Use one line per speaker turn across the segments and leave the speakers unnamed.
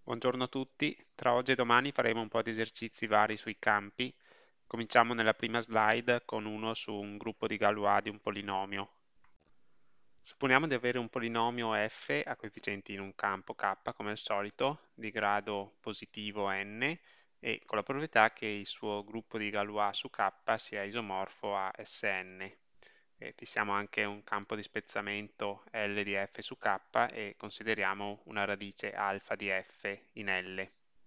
Buongiorno a tutti, tra oggi e domani faremo un po' di esercizi vari sui campi. Cominciamo nella prima slide con uno su un gruppo di Galois di un polinomio. Supponiamo di avere un polinomio f a coefficienti in un campo k come al solito, di grado positivo n e con la proprietà che il suo gruppo di Galois su k sia isomorfo a Sn. Fissiamo anche un campo di spezzamento L di f su k e consideriamo una radice alfa di f in L.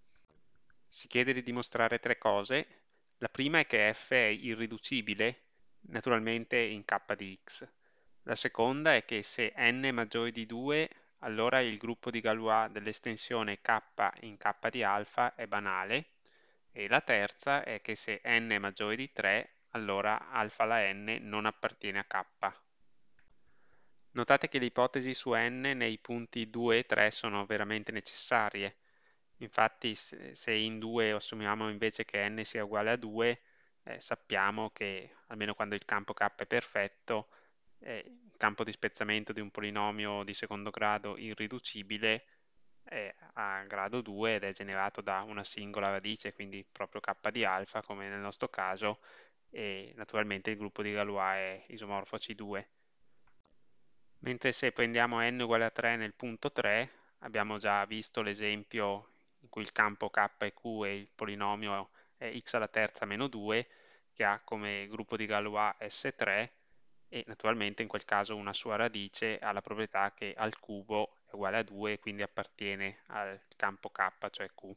Si chiede di dimostrare tre cose. La prima è che f è irriducibile, naturalmente in k di x. La seconda è che se n è maggiore di 2, allora il gruppo di Galois dell'estensione k in k di alfa è banale. E la terza è che se n è maggiore di 3, allora alfa alla n non appartiene a k. Notate che le ipotesi su n nei punti 2 e 3 sono veramente necessarie. Infatti se in 2 assumiamo invece che n sia uguale a 2, sappiamo che, almeno quando il campo k è perfetto, il campo di spezzamento di un polinomio di secondo grado irriducibile è a grado 2 ed è generato da una singola radice, quindi proprio k di alfa, come nel nostro caso, e naturalmente il gruppo di Galois è isomorfo a C2. Mentre se prendiamo n uguale a 3 nel punto 3, abbiamo già visto l'esempio in cui il campo k è q e il polinomio è x alla terza meno 2, che ha come gruppo di Galois S3 e naturalmente in quel caso una sua radice ha la proprietà che al cubo è uguale a 2 e quindi appartiene al campo k, cioè q.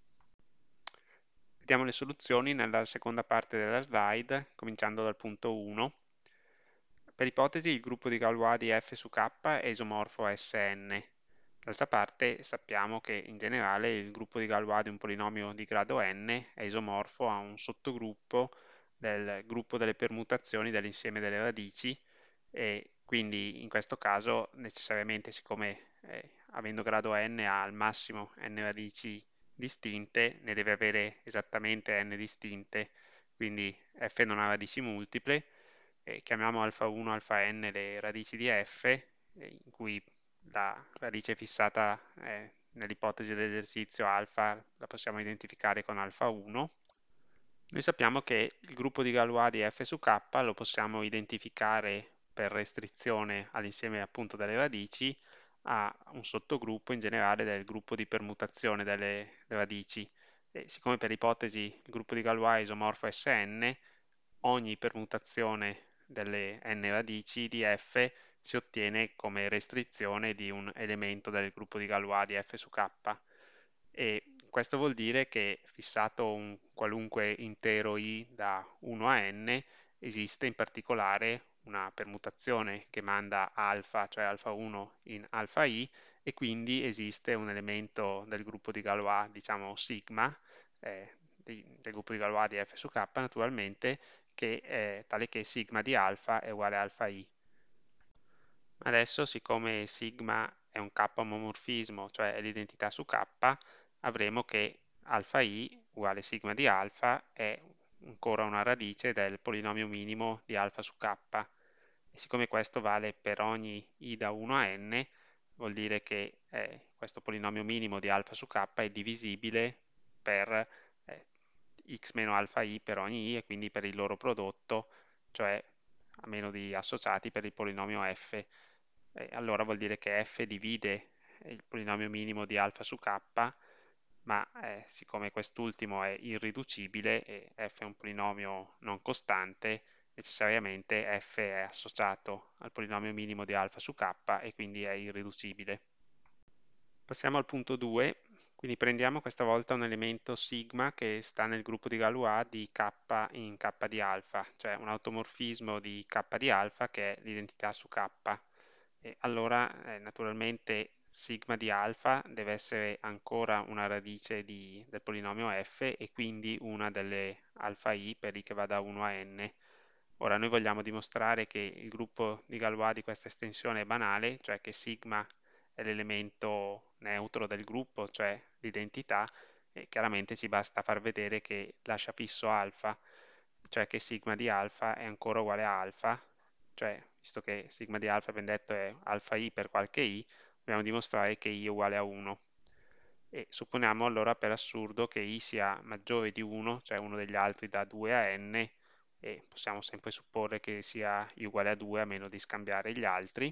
Vediamo le soluzioni nella seconda parte della slide, cominciando dal punto 1. Per ipotesi il gruppo di Galois di f su k è isomorfo a Sn. D'altra parte sappiamo che in generale il gruppo di Galois di un polinomio di grado n è isomorfo a un sottogruppo del gruppo delle permutazioni dell'insieme delle radici e quindi in questo caso necessariamente, siccome avendo grado n ha al massimo n radici distinte, ne deve avere esattamente n distinte, quindi f non ha radici multiple, e chiamiamo alfa 1 alfa n le radici di f, in cui la radice fissata nell'ipotesi dell'esercizio alfa la possiamo identificare con alfa 1. Noi sappiamo che il gruppo di Galois di f su k lo possiamo identificare per restrizione all'insieme appunto delle radici a un sottogruppo in generale del gruppo di permutazione delle radici. E siccome per ipotesi il gruppo di Galois è isomorfo a Sn, ogni permutazione delle n radici di f si ottiene come restrizione di un elemento del gruppo di Galois di f su k. E questo vuol dire che fissato un qualunque intero i da 1 a n, esiste in particolare una permutazione che manda alfa, cioè alfa 1 in alfa i, e quindi esiste un elemento del gruppo di Galois, diciamo sigma, del gruppo di Galois di f su k naturalmente, che è tale che sigma di alfa è uguale a alfa i. Adesso, siccome sigma è un k-omomorfismo, cioè è l'identità su k, avremo che alfa i uguale sigma di alfa è ancora una radice del polinomio minimo di alfa su k. E siccome questo vale per ogni i da 1 a n, vuol dire che questo polinomio minimo di alfa su k è divisibile per x meno alfa i per ogni i e quindi per il loro prodotto, cioè a meno di associati per il polinomio f. Allora vuol dire che f divide il polinomio minimo di alfa su k, ma siccome quest'ultimo è irriducibile e f è un polinomio non costante, necessariamente f è associato al polinomio minimo di alfa su k e quindi è irriducibile. Passiamo al punto 2, quindi prendiamo questa volta un elemento sigma che sta nel gruppo di Galois di k in k di alfa, cioè un automorfismo di k di alfa che è l'identità su k. E allora naturalmente sigma di alfa deve essere ancora una radice del polinomio f e quindi una delle alfa i per i che va da 1 a n. Ora noi vogliamo dimostrare che il gruppo di Galois di questa estensione è banale, cioè che sigma è l'elemento neutro del gruppo, cioè l'identità, e chiaramente ci basta far vedere che lascia fisso alfa, cioè che sigma di alfa è ancora uguale a alfa, cioè visto che sigma di alfa, abbiamo detto, è alfa i per qualche i, dobbiamo dimostrare che i è uguale a 1. E supponiamo allora per assurdo che i sia maggiore di 1, cioè uno degli altri da 2 a n, e possiamo sempre supporre che sia i uguale a 2 a meno di scambiare gli altri.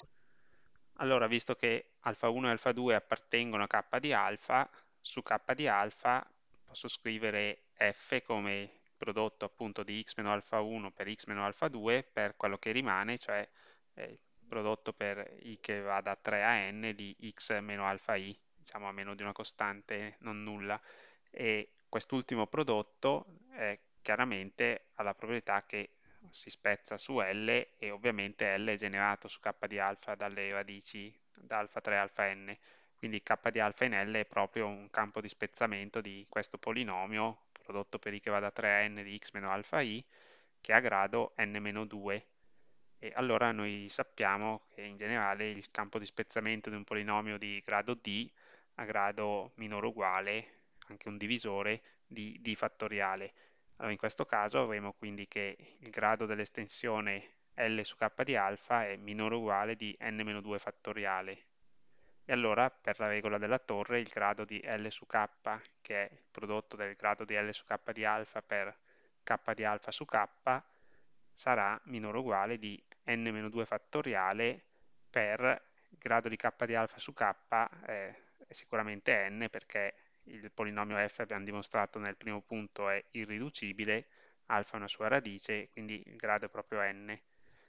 Allora, visto che alfa 1 e alfa 2 appartengono a k di alfa, su k di alfa posso scrivere f come prodotto appunto di x meno alfa 1 per x meno alfa 2 per quello che rimane, cioè il prodotto per i che va da 3 a n di x meno alfa i, diciamo a meno di una costante non nulla. E quest'ultimo prodotto chiaramente ha la proprietà che si spezza su L e ovviamente L è generato su k di alfa dalle radici da alfa 3 a alfa n, quindi k di alfa in L è proprio un campo di spezzamento di questo polinomio prodotto per i che va da 3 a n di x meno alfa i che ha grado n-2 e allora noi sappiamo che in generale il campo di spezzamento di un polinomio di grado d ha grado minore o uguale, anche un divisore, di d fattoriale. Allora in questo caso avremo quindi che il grado dell'estensione L su k di alfa è minore o uguale di n-2 fattoriale. E allora per la regola della torre il grado di L su k, che è il prodotto del grado di L su k di alfa per k di alfa su k, sarà minore o uguale di n-2 fattoriale per il grado di k di alfa su k è sicuramente n perché il polinomio f abbiamo dimostrato nel primo punto è irriducibile, alfa è una sua radice, quindi il grado è proprio n.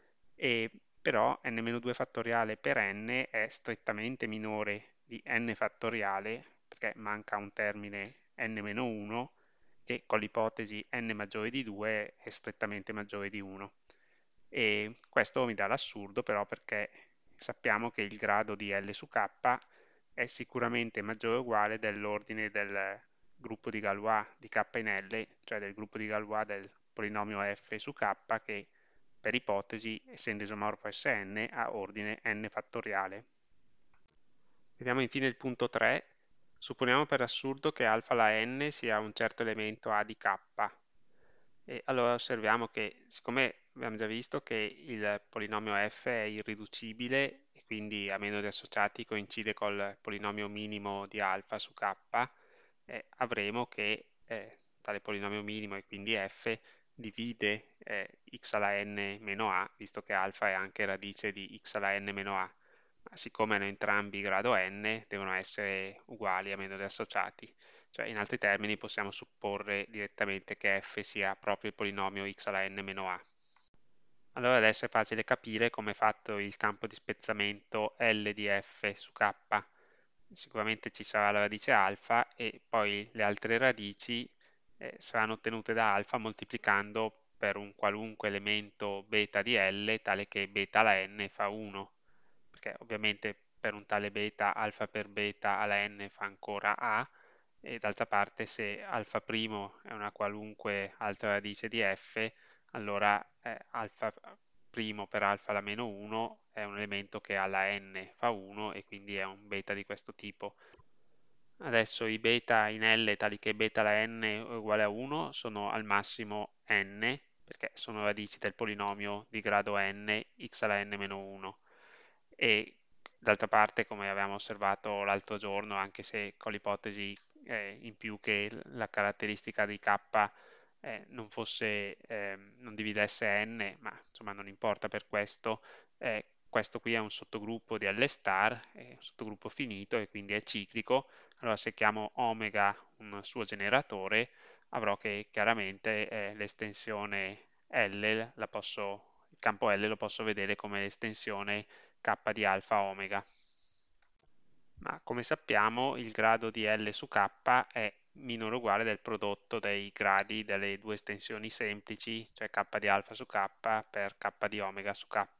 E però n-2 fattoriale per n è strettamente minore di n fattoriale, perché manca un termine n-1, che con l'ipotesi n maggiore di 2 è strettamente maggiore di 1. E questo mi dà l'assurdo però perché sappiamo che il grado di L su K è sicuramente maggiore o uguale dell'ordine del gruppo di Galois di K in L, cioè del gruppo di Galois del polinomio f su K che per ipotesi, essendo isomorfo Sn, ha ordine n fattoriale. Vediamo infine il punto 3. Supponiamo per assurdo che alfa alla n sia un certo elemento A di K. E allora osserviamo che, siccome abbiamo già visto che il polinomio f è irriducibile e quindi a meno di associati coincide col polinomio minimo di alfa su k, avremo che tale polinomio minimo e quindi f divide x alla n meno a, visto che alfa è anche radice di x alla n meno a. Ma siccome hanno entrambi grado n, devono essere uguali a meno di associati. Cioè, in altri termini, possiamo supporre direttamente che f sia proprio il polinomio x alla n meno a. Allora adesso è facile capire come è fatto il campo di spezzamento L di f su k. Sicuramente ci sarà la radice alfa e poi le altre radici saranno ottenute da alfa moltiplicando per un qualunque elemento beta di L, tale che beta alla n fa 1, perché ovviamente per un tale beta alfa per beta alla n fa ancora a, e d'altra parte se alfa' è una qualunque altra radice di f, allora alfa' per alfa alla meno 1 è un elemento che alla n fa 1 e quindi è un beta di questo tipo. Adesso i beta in L tali che beta alla n è uguale a 1 sono al massimo n, perché sono radici del polinomio di grado n, x alla n meno 1. E d'altra parte, come avevamo osservato l'altro giorno, anche se con l'ipotesi in più che la caratteristica di k non fosse, non dividesse n, ma insomma non importa per questo, questo qui è un sottogruppo di L star, è un sottogruppo finito e quindi è ciclico. Allora se chiamo omega un suo generatore, avrò che chiaramente l'estensione L il campo L lo posso vedere come l'estensione k di alfa omega. Ma come sappiamo il grado di L su k è minore o uguale del prodotto dei gradi delle due estensioni semplici, cioè k di alfa su k per k di omega su k.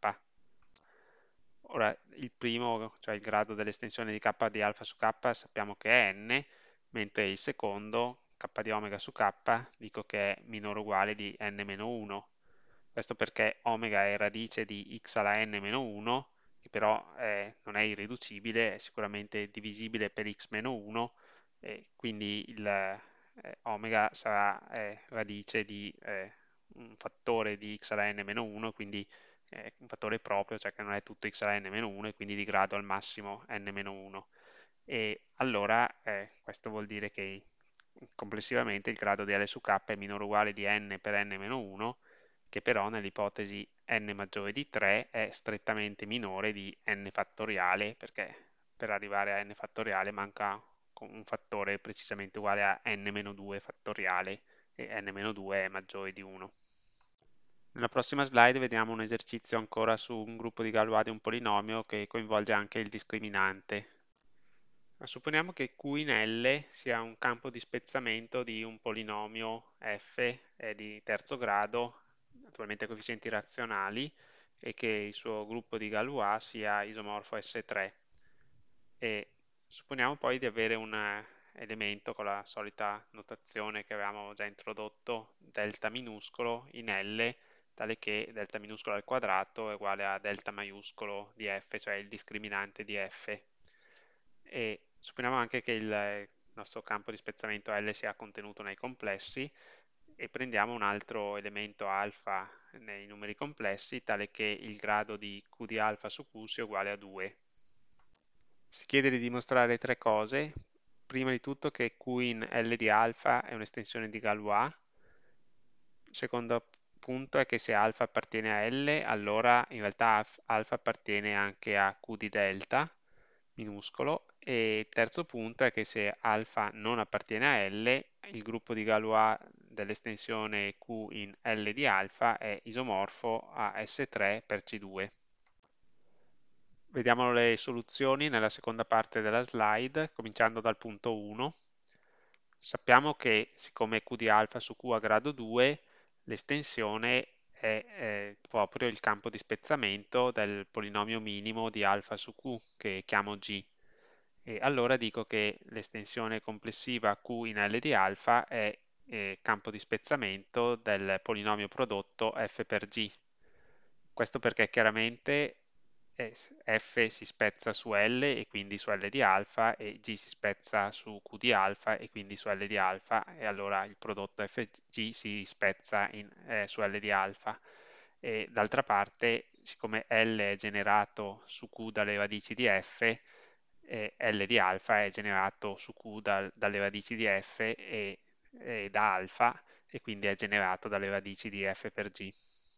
Ora il primo, cioè il grado dell'estensione di k di alfa su k sappiamo che è n, mentre il secondo, k di omega su k, dico che è minore o uguale di n-1. Questo perché omega è radice di x alla n-1, che però non è irriducibile, è sicuramente divisibile per x meno 1, e quindi il omega sarà radice di un fattore di x alla n-1, quindi un fattore proprio, cioè che non è tutto x alla n-1 e quindi di grado al massimo n-1. e allora questo vuol dire che complessivamente il grado di L su K è minore o uguale di n per n-1, che però nell'ipotesi n maggiore di 3 è strettamente minore di n fattoriale, perché per arrivare a n fattoriale manca un fattore precisamente uguale a n-2 fattoriale, e n-2 è maggiore di 1. Nella prossima slide vediamo un esercizio ancora su un gruppo di Galois di un polinomio che coinvolge anche il discriminante. Ma supponiamo che Q in L sia un campo di spezzamento di un polinomio f di terzo grado, naturalmente a coefficienti razionali, e che il suo gruppo di Galois sia isomorfo S3. E supponiamo poi di avere un elemento con la solita notazione che avevamo già introdotto, delta minuscolo in L, tale che delta minuscolo al quadrato è uguale a delta maiuscolo di f, cioè il discriminante di f. E supponiamo anche che il nostro campo di spezzamento L sia contenuto nei complessi e prendiamo un altro elemento alfa nei numeri complessi, tale che il grado di Q di alfa su Q sia uguale a 2. Si chiede di dimostrare tre cose. Prima di tutto che Q in L di alfa è un'estensione di Galois. Il secondo punto è che se alfa appartiene a L, allora in realtà alfa appartiene anche a Q di delta minuscolo. E il terzo punto è che se alfa non appartiene a L, il gruppo di Galois dell'estensione Q in L di alfa è isomorfo a S3 per C2. Vediamo le soluzioni nella seconda parte della slide, cominciando dal punto 1. Sappiamo che siccome Q di alfa su Q a grado 2, l'estensione è proprio il campo di spezzamento del polinomio minimo di alfa su Q, che chiamo G. E allora dico che l'estensione complessiva Q in L di alfa è campo di spezzamento del polinomio prodotto f per G. Questo perché chiaramente f si spezza su L e quindi su L di alfa e G si spezza su Q di alfa e quindi su L di alfa e allora il prodotto FG si spezza su L di alfa. E d'altra parte, siccome L è generato su Q dalle radici di f, L di alfa è generato su Q dalle radici di f e da alfa e quindi è generato dalle radici di f per G.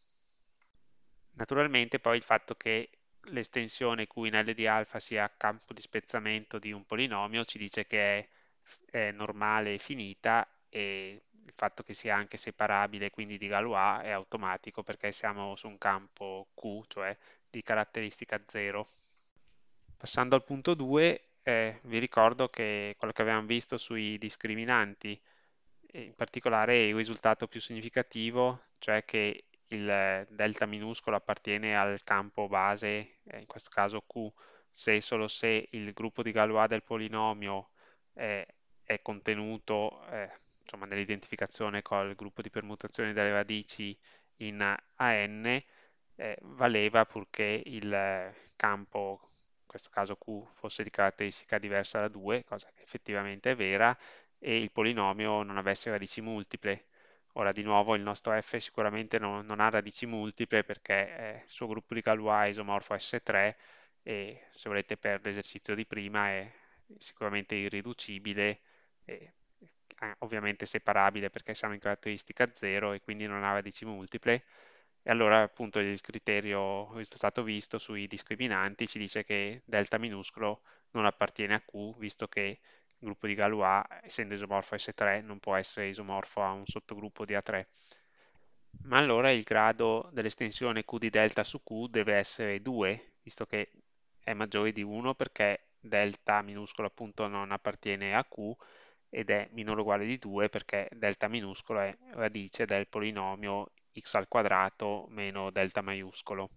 Naturalmente poi il fatto che l'estensione Q in L di alfa sia campo di spezzamento di un polinomio ci dice che è normale e finita, e il fatto che sia anche separabile quindi di Galois è automatico perché siamo su un campo Q, cioè di caratteristica 0. Passando al punto 2, vi ricordo che quello che avevamo visto sui discriminanti, e in particolare il risultato più significativo, cioè che il delta minuscolo appartiene al campo base, in questo caso Q, se e solo se il gruppo di Galois del polinomio è contenuto insomma, nell'identificazione col gruppo di permutazioni delle radici in AN, valeva purché il campo, in questo caso Q, fosse di caratteristica diversa da 2, cosa che effettivamente è vera, e il polinomio non avesse radici multiple. Ora di nuovo il nostro f sicuramente non ha radici multiple perché il suo gruppo di Galois è isomorfo S3 e se volete per l'esercizio di prima è sicuramente irriducibile e ovviamente separabile perché siamo in caratteristica 0 e quindi non ha radici multiple. E allora appunto il criterio il risultato visto sui discriminanti ci dice che delta minuscolo non appartiene a Q, visto che il gruppo di Galois, essendo isomorfo a S3, non può essere isomorfo a un sottogruppo di A3. Ma allora il grado dell'estensione Q di delta su Q deve essere 2, visto che è maggiore di 1 perché delta minuscolo appunto non appartiene a Q ed è minore o uguale di 2 perché delta minuscolo è radice del polinomio x al quadrato meno delta maiuscolo.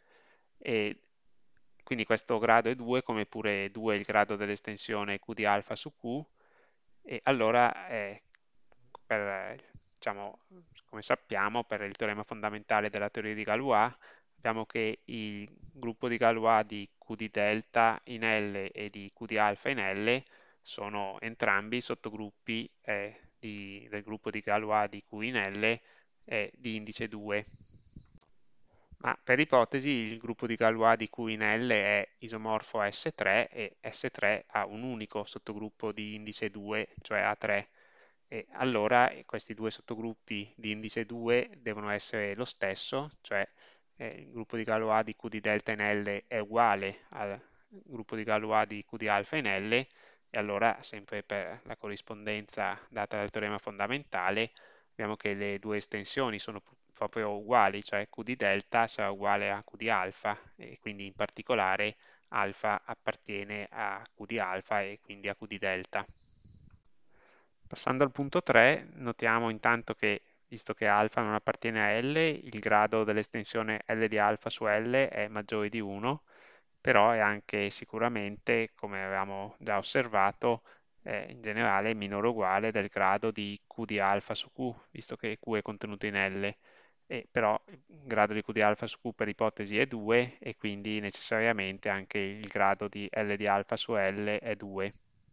E quindi questo grado è 2, come pure 2 è il grado dell'estensione Q di alfa su Q, e allora diciamo, come sappiamo, per il teorema fondamentale della teoria di Galois, abbiamo che il gruppo di Galois di Q di delta in L e di Q di alfa in L sono entrambi sottogruppi del gruppo di Galois di Q in L di indice 2. Ma per ipotesi il gruppo di Galois di Q in L è isomorfo a S3 e S3 ha un unico sottogruppo di indice 2, cioè A3. E allora questi due sottogruppi di indice 2 devono essere lo stesso, cioè il gruppo di Galois di Q di delta in L è uguale al gruppo di Galois di Q di alfa in L, e allora, sempre per la corrispondenza data dal teorema fondamentale, abbiamo che le due estensioni sono proprio uguali, cioè Q di delta sarà uguale a Q di alfa, e quindi in particolare alfa appartiene a Q di alfa e quindi a Q di delta. Passando al punto 3, notiamo intanto che, visto che alfa non appartiene a L, il grado dell'estensione L di alfa su L è maggiore di 1, però è anche sicuramente, come avevamo già osservato, in generale minore o uguale del grado di Q di alfa su Q, visto che Q è contenuto in L. E però il grado di Q di alfa su Q per ipotesi è 2 e quindi necessariamente anche il grado di L di alfa su L è 2.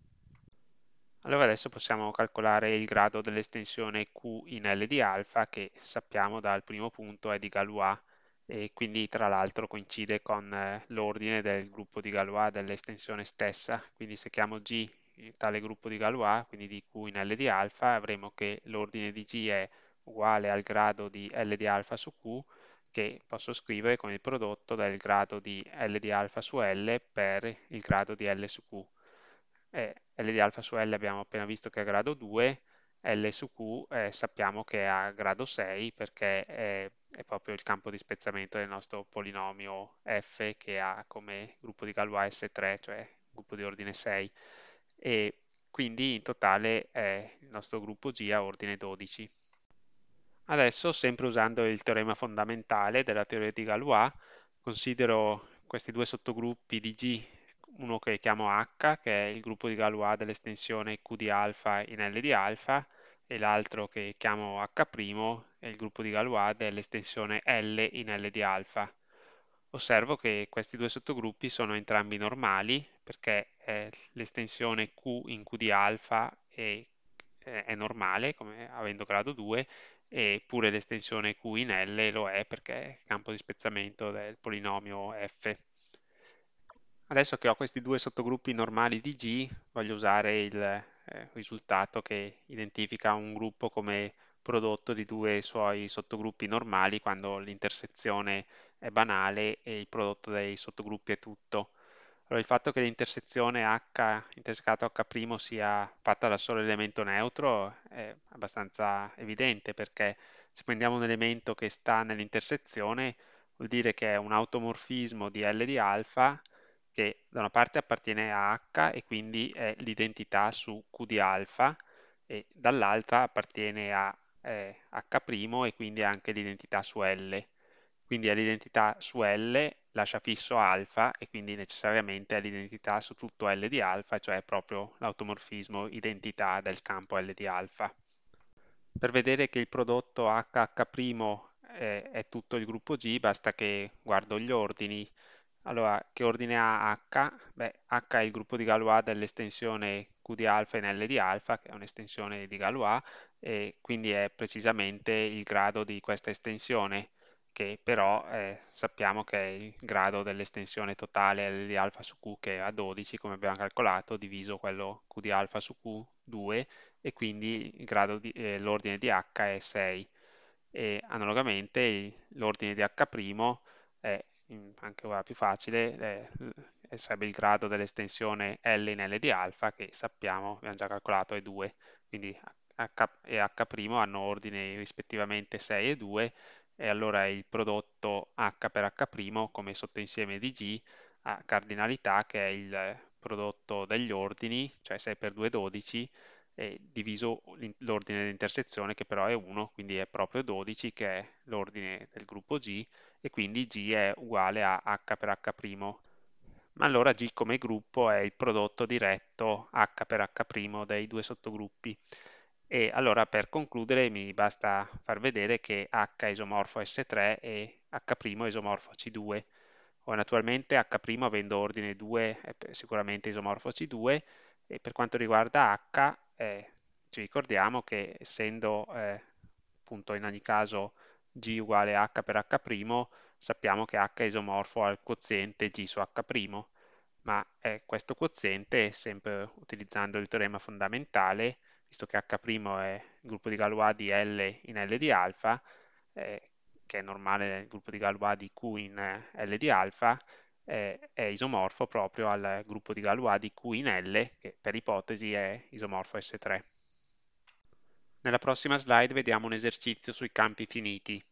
Allora adesso possiamo calcolare il grado dell'estensione Q in L di alfa, che sappiamo dal primo punto è di Galois, e quindi tra l'altro coincide con l'ordine del gruppo di Galois dell'estensione stessa. Quindi se chiamo G tale gruppo di Galois, quindi di Q in L di alfa, avremo che l'ordine di G è uguale al grado di L di alfa su Q, che posso scrivere come il prodotto del grado di L di alfa su L per il grado di L su Q. L di alfa su L abbiamo appena visto che è a grado 2, L su Q sappiamo che è a grado 6 perché è proprio il campo di spezzamento del nostro polinomio f, che ha come gruppo di Galois S3, cioè gruppo di ordine 6, e quindi in totale il nostro gruppo G ha ordine 12. Adesso, sempre usando il teorema fondamentale della teoria di Galois, considero questi due sottogruppi di G, uno che chiamo H, che è il gruppo di Galois dell'estensione Q di alfa in L di alfa, e l'altro che chiamo H', è il gruppo di Galois dell'estensione L in L di alfa. Osservo che questi due sottogruppi sono entrambi normali perché l'estensione Q in Q di alfa è normale, come avendo grado 2, e pure l'estensione Q in L lo è perché è il campo di spezzamento del polinomio f. Adesso che ho questi due sottogruppi normali di G, voglio usare il risultato che identifica un gruppo come prodotto di due suoi sottogruppi normali quando l'intersezione è banale e il prodotto dei sottogruppi è tutto. Allora, il fatto che l'intersezione H intersecato H' sia fatta da solo elemento neutro è abbastanza evidente, perché se prendiamo un elemento che sta nell'intersezione vuol dire che è un automorfismo di L di alfa che da una parte appartiene a H e quindi è l'identità su Q di alfa, e dall'altra appartiene a H' e quindi anche l'identità su L. Quindi è l'identità su L, lascia fisso alfa e quindi necessariamente è l'identità su tutto L di alfa, cioè proprio l'automorfismo identità del campo L di alfa. Per vedere che il prodotto HH' è tutto il gruppo G, basta che guardo gli ordini. Allora, che ordine ha H? Beh, H è il gruppo di Galois dell'estensione Q di alfa in L di alfa, che è un'estensione di Galois, e quindi è precisamente il grado di questa estensione, che però sappiamo che è il grado dell'estensione totale L di alfa su Q, che è a 12, come abbiamo calcolato, diviso quello Q di alfa su Q, 2, e quindi l'ordine di H è 6. E analogamente l'ordine di H' è anche ora più facile, sarebbe il grado dell'estensione L in L di alfa, che sappiamo, abbiamo già calcolato, è 2. Quindi H e H' hanno ordine rispettivamente 6 e 2, e allora il prodotto H per H' come sottoinsieme di G ha cardinalità, che è il prodotto degli ordini, cioè 6 per 2 è 12, e diviso l'ordine di intersezione, che però è 1, quindi è proprio 12, che è l'ordine del gruppo G, e quindi G è uguale a H per H'. Ma allora G come gruppo è il prodotto diretto H per H' dei due sottogruppi. E allora per concludere mi basta far vedere che H è isomorfo S3 e H' è isomorfo C2. O naturalmente H' avendo ordine 2 è sicuramente isomorfo C2, e per quanto riguarda H ci ricordiamo che essendo appunto in ogni caso G uguale H per H', sappiamo che H è isomorfo al quoziente G su H', ma questo quoziente, sempre utilizzando il teorema fondamentale, visto che H' è il gruppo di Galois di L in L di alfa, che è normale nel gruppo di Galois di Q in L di alfa, è isomorfo proprio al gruppo di Galois di Q in L, che per ipotesi è isomorfo S3. Nella prossima slide vediamo un esercizio sui campi finiti.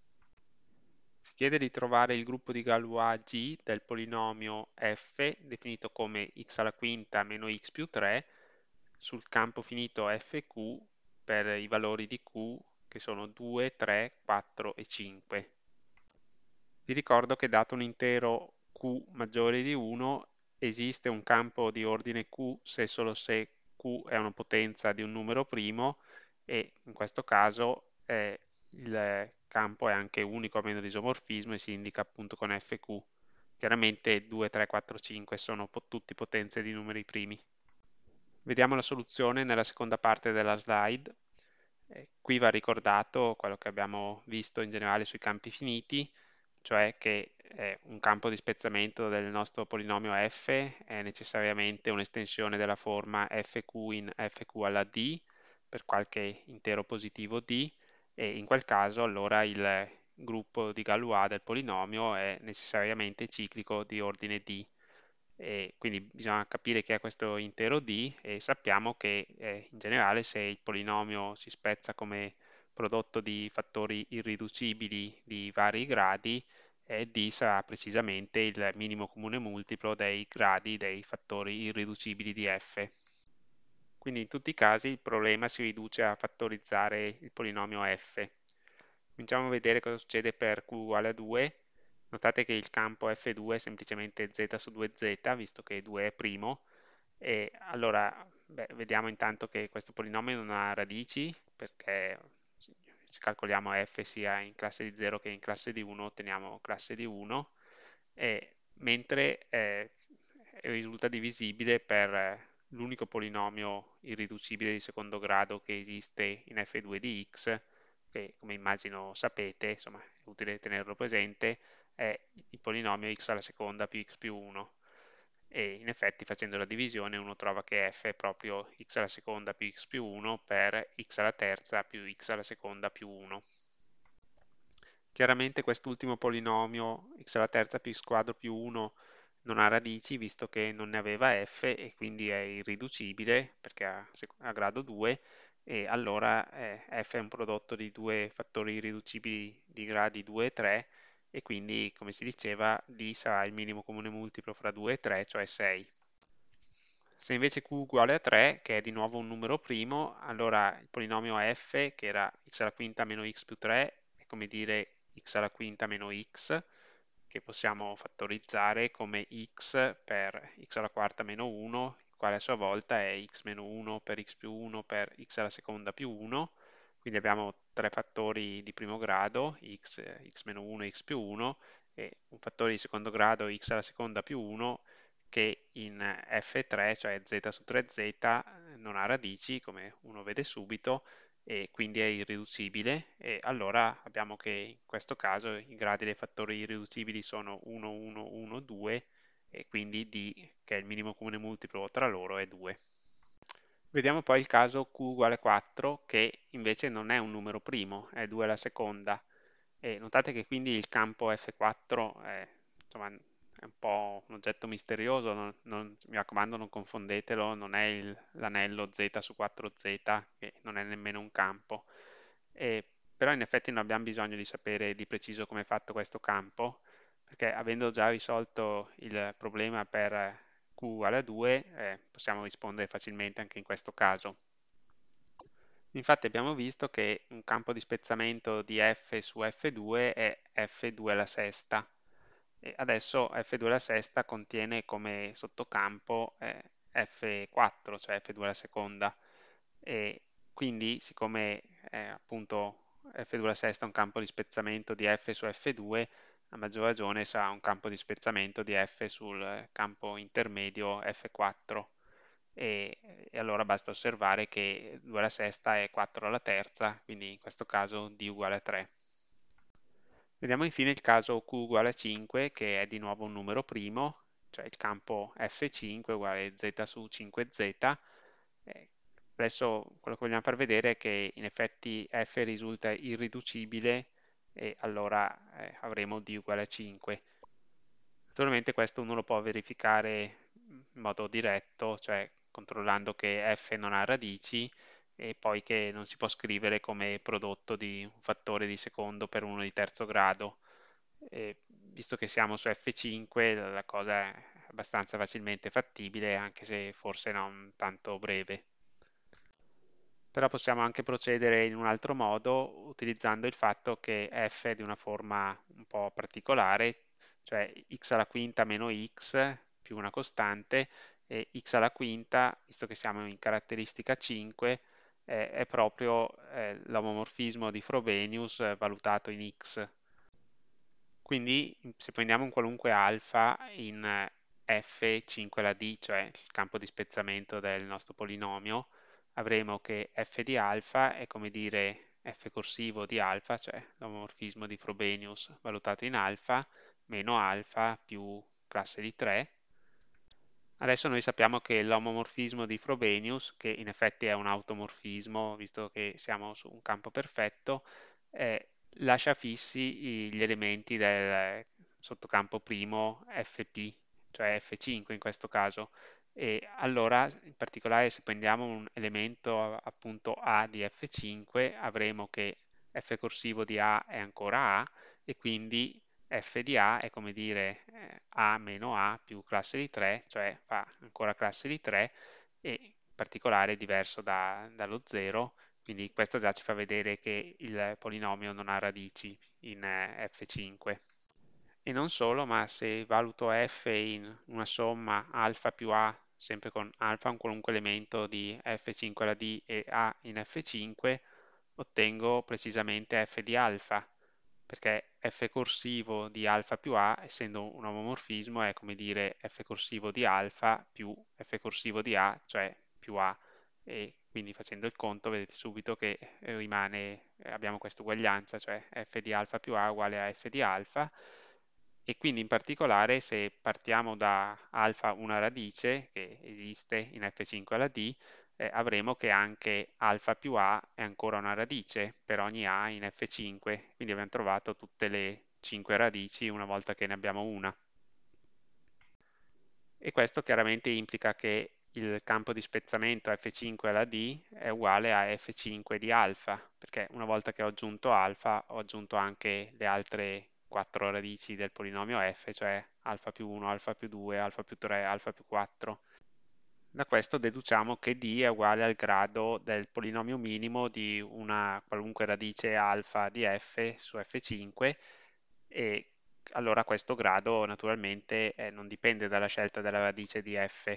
Si chiede di trovare il gruppo di Galois G del polinomio f, definito come x alla quinta meno x più 3, sul campo finito fq per i valori di q che sono 2, 3, 4 e 5. Vi ricordo che dato un intero q maggiore di 1, esiste un campo di ordine q se e solo se q è una potenza di un numero primo e in questo caso il campo è anche unico a meno di isomorfismo e si indica appunto con fq. Chiaramente 2, 3, 4, 5 sono tutti potenze di numeri primi. Vediamo la soluzione nella seconda parte della slide. Qui va ricordato quello che abbiamo visto in generale sui campi finiti, cioè che un campo di spezzamento del nostro polinomio f è necessariamente un'estensione della forma fq in fq alla d per qualche intero positivo d, e in quel caso allora il gruppo di Galois del polinomio è necessariamente ciclico di ordine d. E quindi bisogna capire che è questo intero d e sappiamo che in generale se il polinomio si spezza come prodotto di fattori irriducibili di vari gradi, d sarà precisamente il minimo comune multiplo dei gradi dei fattori irriducibili di f. Quindi in tutti i casi il problema si riduce a fattorizzare il polinomio f. Cominciamo a vedere cosa succede per q uguale a 2. Notate che il campo f2 è semplicemente z su 2z, visto che 2 è primo, e allora vediamo intanto che questo polinomio non ha radici, perché se calcoliamo f sia in classe di 0 che in classe di 1, otteniamo classe di 1, mentre risulta divisibile per l'unico polinomio irriducibile di secondo grado che esiste in f2 di x, che come immagino sapete, insomma è utile tenerlo presente, è il polinomio x alla seconda più x più 1. E in effetti facendo la divisione uno trova che f è proprio x alla seconda più x più 1 per x alla terza più x alla seconda più 1. Chiaramente quest'ultimo polinomio x alla terza più x quadro più 1 non ha radici visto che non ne aveva f e quindi è irriducibile perché ha grado 2, e allora f è un prodotto di due fattori irriducibili di gradi 2 e 3 e quindi come si diceva d sarà il minimo comune multiplo fra 2 e 3, cioè 6. Se invece q uguale a 3, che è di nuovo un numero primo, allora il polinomio f, che era x alla quinta meno x più 3, è come dire x alla quinta meno x, che possiamo fattorizzare come x per x alla quarta meno 1, il quale a sua volta è x meno 1 per x più 1 per x alla seconda più 1, quindi abbiamo tre fattori di primo grado, x meno 1 e x più 1, e un fattore di secondo grado x alla seconda più 1, che in f3, cioè z su 3z, non ha radici, come uno vede subito, e quindi è irriducibile, e allora abbiamo che in questo caso i gradi dei fattori irriducibili sono 1, 1, 1, 2, e quindi d, che è il minimo comune multiplo tra loro, è 2. Vediamo poi il caso q uguale 4, che invece non è un numero primo, è 2 alla seconda. E notate che quindi il campo F4 è, insomma, è un po' un oggetto misterioso, mi raccomando non confondetelo, non è l'anello z su 4z, che non è nemmeno un campo. Però in effetti non abbiamo bisogno di sapere di preciso come è fatto questo campo, perché avendo già risolto il problema per q uguale a 2, possiamo rispondere facilmente anche in questo caso. Infatti abbiamo visto che un campo di spezzamento di f su f2 è f2 alla sesta, e adesso f2 alla sesta contiene come sottocampo f4, cioè f2 alla seconda, e quindi siccome appunto f2 alla sesta è un campo di spezzamento di f su f2, a maggior ragione sarà un campo di spezzamento di f sul campo intermedio f4, e allora basta osservare che 2 alla sesta è 4 alla terza, quindi in questo caso d uguale a 3. Vediamo infine il caso q uguale a 5, che è di nuovo un numero primo, cioè il campo f5 uguale z su 5z. Adesso quello che vogliamo far vedere è che in effetti f risulta irriducibile e allora avremo d uguale a 5. Naturalmente questo uno lo può verificare in modo diretto, cioè controllando che f non ha radici e poi che non si può scrivere come prodotto di un fattore di secondo per uno di terzo grado. Visto che siamo su F5, la cosa è abbastanza facilmente fattibile, anche se forse non tanto breve. Però possiamo anche procedere in un altro modo utilizzando il fatto che f è di una forma un po' particolare, cioè x alla quinta meno x più una costante e x alla quinta, visto che siamo in caratteristica 5, è proprio l'omomorfismo di Frobenius valutato in x. Quindi se prendiamo un qualunque alfa in f5 alla d, cioè il campo di spezzamento del nostro polinomio, avremo che f di alfa è come dire f corsivo di alfa, cioè l'omomorfismo di Frobenius valutato in alfa, meno alfa più classe di 3. Adesso noi sappiamo che l'omomorfismo di Frobenius, che in effetti è un automorfismo, visto che siamo su un campo perfetto, lascia fissi gli elementi del sottocampo primo fp, cioè f5 in questo caso. E allora, in particolare, se prendiamo un elemento appunto A di f5, avremo che f corsivo di A è ancora A e quindi f di A è come dire A meno A più classe di 3, cioè fa ancora classe di 3 e in particolare è diverso dallo 0, quindi questo già ci fa vedere che il polinomio non ha radici in f5. E non solo, ma se valuto f in una somma alfa più a, sempre con alfa un qualunque elemento di f5 alla d e a in f5, ottengo precisamente f di alfa, perché f corsivo di alfa più a, essendo un omomorfismo, è come dire f corsivo di alfa più f corsivo di a, cioè più a. E quindi facendo il conto vedete subito che abbiamo questa uguaglianza, cioè f di alfa più a uguale a f di alfa, e quindi in particolare se partiamo da alfa una radice, che esiste in f5 alla d, avremo che anche alfa più a è ancora una radice per ogni a in f5, quindi abbiamo trovato tutte le 5 radici una volta che ne abbiamo una. E questo chiaramente implica che il campo di spezzamento f5 alla d è uguale a f5 di alfa, perché una volta che ho aggiunto alfa ho aggiunto anche le altre 4 radici del polinomio f, cioè alfa più 1, alfa più 2, alfa più 3, alfa più 4. Da questo deduciamo che d è uguale al grado del polinomio minimo di una qualunque radice alfa di f su f5 e allora questo grado naturalmente non dipende dalla scelta della radice di f,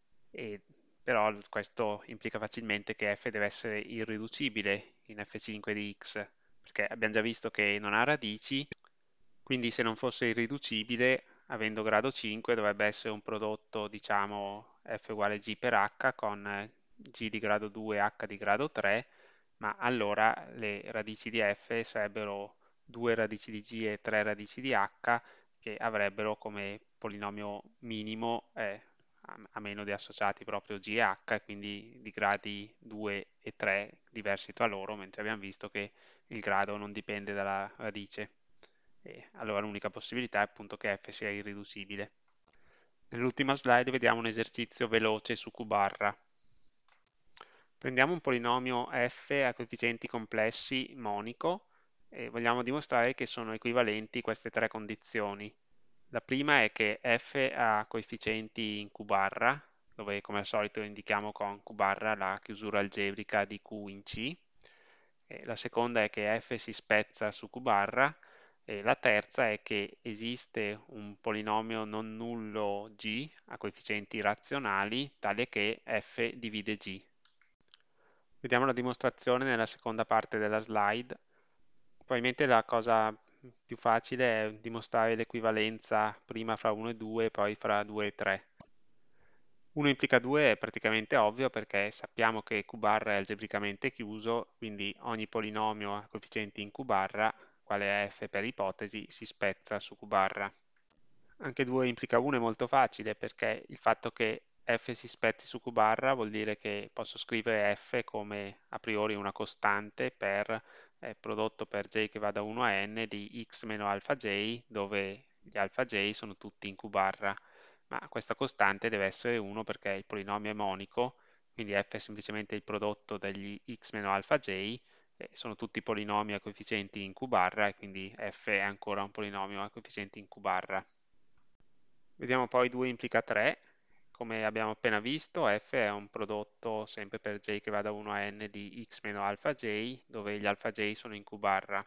però questo implica facilmente che f deve essere irriducibile in f5 di x, perché abbiamo già visto che non ha radici, quindi se non fosse irriducibile, avendo grado 5, dovrebbe essere un prodotto, diciamo, f uguale g per h con g di grado 2 h di grado 3, ma allora le radici di f sarebbero 2 radici di g e 3 radici di h, che avrebbero come polinomio minimo, a meno di associati proprio g e h, quindi di gradi 2 e 3 diversi tra loro, mentre abbiamo visto che il grado non dipende dalla radice. E allora l'unica possibilità è appunto che f sia irriducibile. Nell'ultima slide vediamo un esercizio veloce su Q barra. Prendiamo un polinomio f a coefficienti complessi monico e vogliamo dimostrare che sono equivalenti queste tre condizioni. La prima è che f ha coefficienti in Q barra, dove come al solito indichiamo con Q barra la chiusura algebrica di Q in C. E la seconda è che f si spezza su Q barra. E la terza è che esiste un polinomio non nullo g a coefficienti razionali tale che f divide g. Vediamo la dimostrazione nella seconda parte della slide. Probabilmente la cosa più facile è dimostrare l'equivalenza prima fra 1 e 2 e poi fra 2 e 3. 1 implica 2 è praticamente ovvio perché sappiamo che Q barra è algebricamente chiuso, quindi ogni polinomio a coefficienti in Q barra quale è f per ipotesi, si spezza su q barra. Anche 2 implica 1 è molto facile perché il fatto che f si spezzi su q barra vuol dire che posso scrivere f come a priori una costante per prodotto per j che va da 1 a n di x meno alfa j, dove gli alfa j sono tutti in q barra, ma questa costante deve essere 1 perché il polinomio è monico, quindi f è semplicemente il prodotto degli x meno alfa j, sono tutti polinomi a coefficienti in q barra e quindi f è ancora un polinomio a coefficienti in q barra. Vediamo poi 2 implica 3, come abbiamo appena visto f è un prodotto sempre per j che va da 1 a n di x meno alfa j, dove gli alfa j sono in q barra,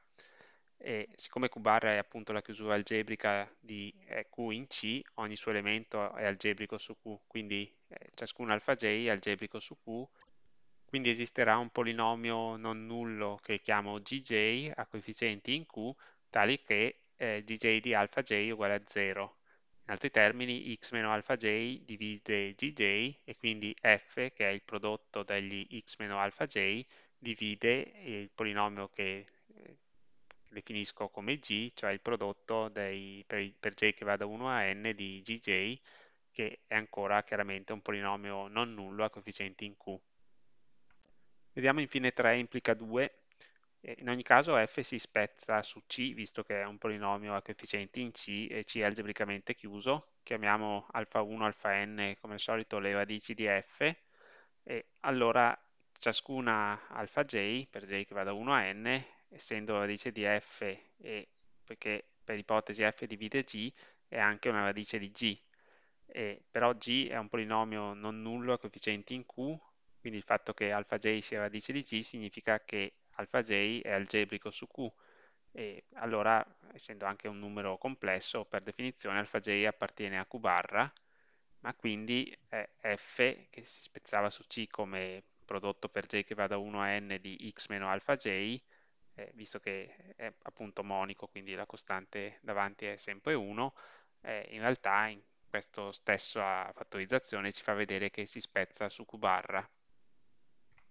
e siccome q barra è appunto la chiusura algebrica di q in C, ogni suo elemento è algebrico su q, quindi ciascun alfa j è algebrico su q, quindi esisterà un polinomio non nullo che chiamo gj a coefficienti in q, tali che gj di alfa j è uguale a 0. In altri termini, x meno alfa j divide gj e quindi f, che è il prodotto degli x meno alfa j, divide il polinomio che definisco come g, cioè il prodotto per j che va da 1 a n di gj, che è ancora chiaramente un polinomio non nullo a coefficienti in q. Vediamo infine 3 implica 2. In ogni caso f si spezza su C, visto che è un polinomio a coefficienti in C e C è algebricamente chiuso. Chiamiamo alfa 1, alfa n come al solito le radici di f, e allora ciascuna alfa j, per j che va da 1 a n, essendo radice di f e perché per ipotesi f divide g, è anche una radice di g. Però g è un polinomio non nullo a coefficienti in q, quindi il fatto che alfa j sia radice di g significa che alfa j è algebrico su q, e allora, essendo anche un numero complesso, per definizione alfa j appartiene a q barra, ma quindi f, che si spezzava su c come prodotto per j che va da 1 a n di x meno alfa j, visto che è appunto monico, quindi la costante davanti è sempre 1, in realtà in questa stessa fattorizzazione ci fa vedere che si spezza su q barra.